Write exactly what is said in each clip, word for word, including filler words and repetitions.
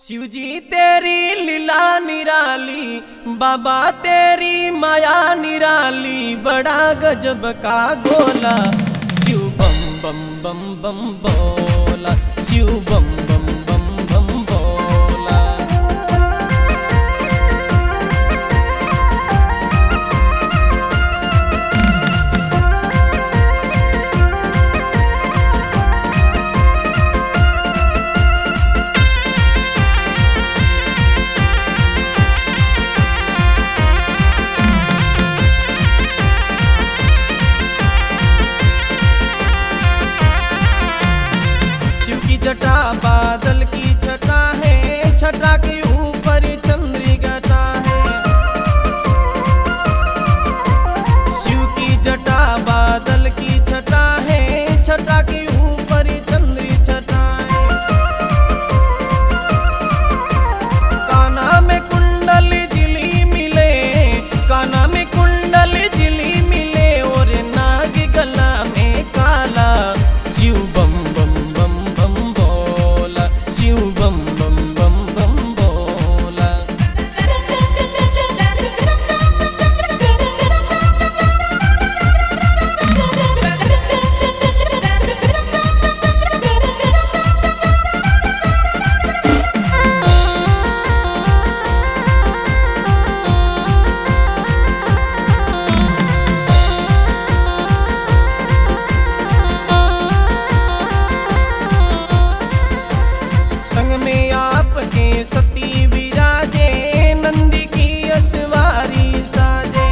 शिव जी तेरी लीला निराली, बाबा तेरी माया निराली, बड़ा गजब का गोला। शिव बम बम बम बम बोला, शिव बम बम बम बम बोला। जटा बादल की छटा है, छटा के ऊपर चंद्रिका है। शिव की जटा बादल की छटा है, छटा के ऊपर चंद्री छटा है। काना में कुंडल जिली मिले, काना में कुंडल जिली मिले, और नाग गला में काला। शिव बम बम बम बम बोला, शिव बम बम बम बम बोला। संग में आपके सती विराजे, नंदी की असवारी साजे।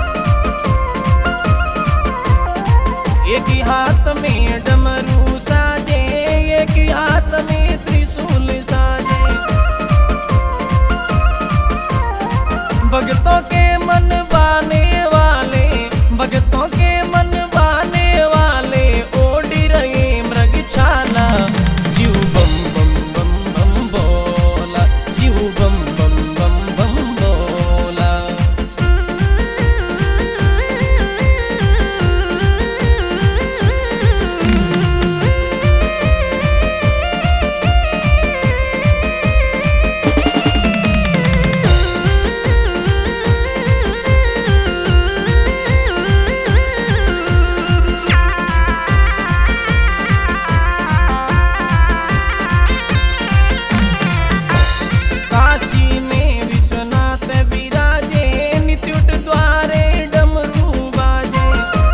एक ही हाथ में डमरू साजे, एक ही हाथ में त्रिशूल साजे। भक्तों के मन बाने वाले, भक्तों के मन बाने वाले, ओढ़ रहे मृग छाला। शिव बम बम बम बम बोला, शिव बम बम बम बम बोला। काशी में विश्वनाथ विराजे, नित्युट द्वारे डमरू बाजे।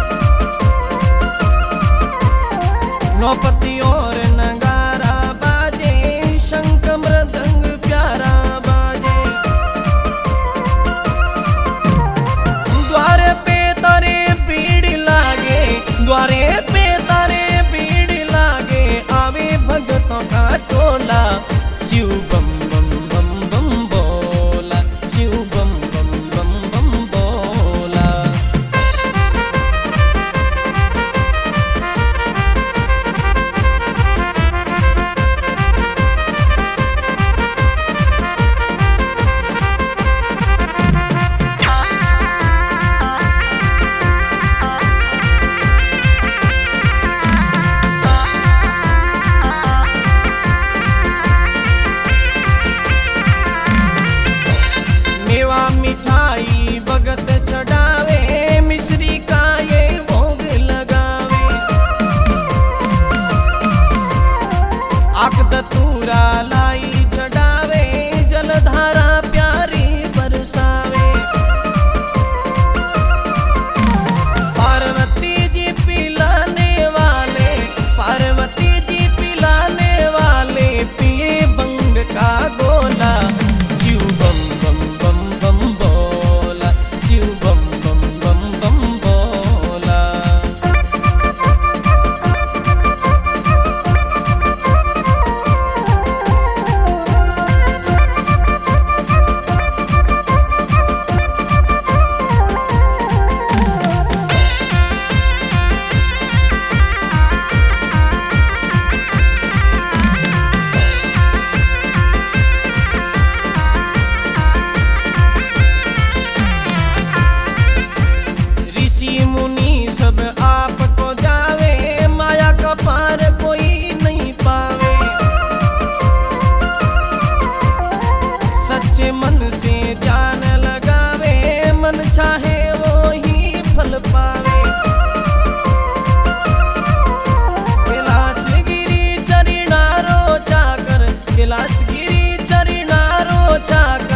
नौपति और नगारा बाजे, शंख मृदंग प्यारा बाजे। द्वारे पे तारे भीड़ लागे, द्वारे पे तारे भीड़ लागे, आवे भगतों का टोला। शिव बम बम बम बम बोला, शिव बम बम बम बम बोला। चरिणारो छाक